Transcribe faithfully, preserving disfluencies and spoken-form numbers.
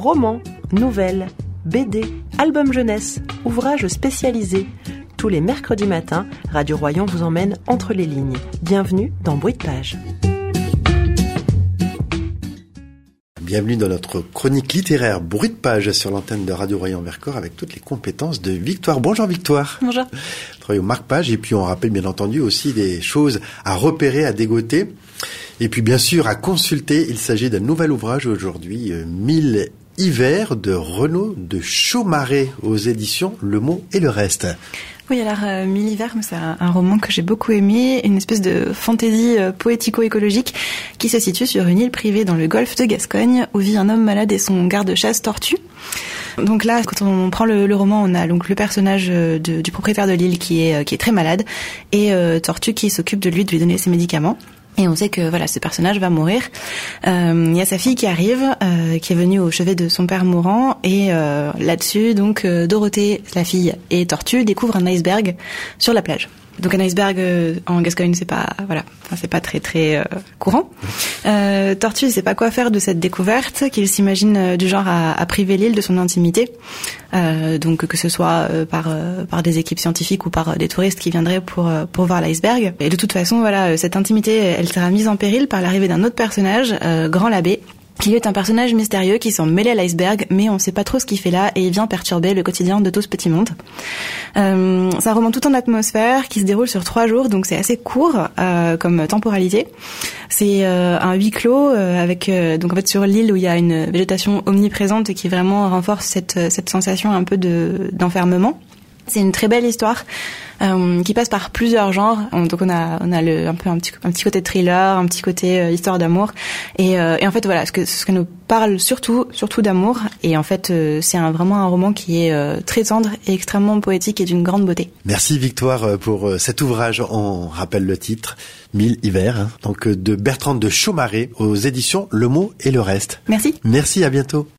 Romans, nouvelles, B D, albums jeunesse, ouvrages spécialisés. Tous les mercredis matins, Radio Royan vous emmène entre les lignes. Bienvenue dans Bruit de page. Bienvenue dans notre chronique littéraire Bruit de page sur l'antenne de Radio Royan-Vercors avec toutes les compétences de Victoire. Bonjour Victoire. Bonjour. On travaille au marque-page et puis on rappelle bien entendu aussi des choses à repérer, à dégoter et puis bien sûr à consulter. Il s'agit d'un nouvel ouvrage aujourd'hui, euh, Mille hivers de Renaud de Chaumaré aux éditions Le Mot et le Reste. Oui, alors euh, Mille hivers, c'est un, un roman que j'ai beaucoup aimé, une espèce de fantaisie euh, poético-écologique qui se situe sur une île privée dans le golfe de Gascogne où vit un homme malade et son garde-chasse Tortue. Donc là, quand on prend le, le roman, on a donc le personnage de, du propriétaire de l'île qui est, qui est très malade et euh, Tortue qui s'occupe de lui, de lui donner ses médicaments. Et on sait que voilà, ce personnage va mourir. Euh, il y a sa fille qui arrive, euh, qui est venue au chevet de son père mourant, et euh, là-dessus, donc euh, Dorothée, la fille, et Tortue découvrent un iceberg sur la plage. Donc un iceberg euh, en Gascogne, c'est pas voilà, enfin, c'est pas très très euh, courant. Euh, Tortue, il sait pas quoi faire de cette découverte, qu'il s'imagine euh, du genre à, à priver l'île de son intimité. Euh, donc que ce soit euh, par euh, par des équipes scientifiques ou par euh, des touristes qui viendraient pour euh, pour voir l'iceberg. Et de toute façon, voilà, euh, cette intimité, elle sera mise en péril par l'arrivée d'un autre personnage, euh, Grand Labbé, qui est un personnage mystérieux qui s'en mêlait à l'iceberg, mais on sait pas trop ce qu'il fait là et il vient perturber le quotidien de tout ce petit monde. Euh, c'est un roman tout en atmosphère qui se déroule sur trois jours, donc c'est assez court euh, comme temporalité. C'est euh, un huis clos euh, avec euh, donc en fait sur l'île où il y a une végétation omniprésente qui vraiment renforce cette cette sensation un peu de d'enfermement. C'est une très belle histoire euh, qui passe par plusieurs genres. Donc on a on a le un peu un petit un petit côté thriller, un petit côté euh, histoire d'amour et, euh, et en fait voilà ce que ce que nous parle surtout surtout d'amour et en fait euh, c'est un, vraiment un roman qui est euh, très tendre et extrêmement poétique et d'une grande beauté. Merci Victoire pour euh, cet ouvrage. On rappelle le titre, Mille hivers, hein, donc de Bertrand de Chaumaré aux éditions Le Mot et le Reste. Merci. Merci, à bientôt.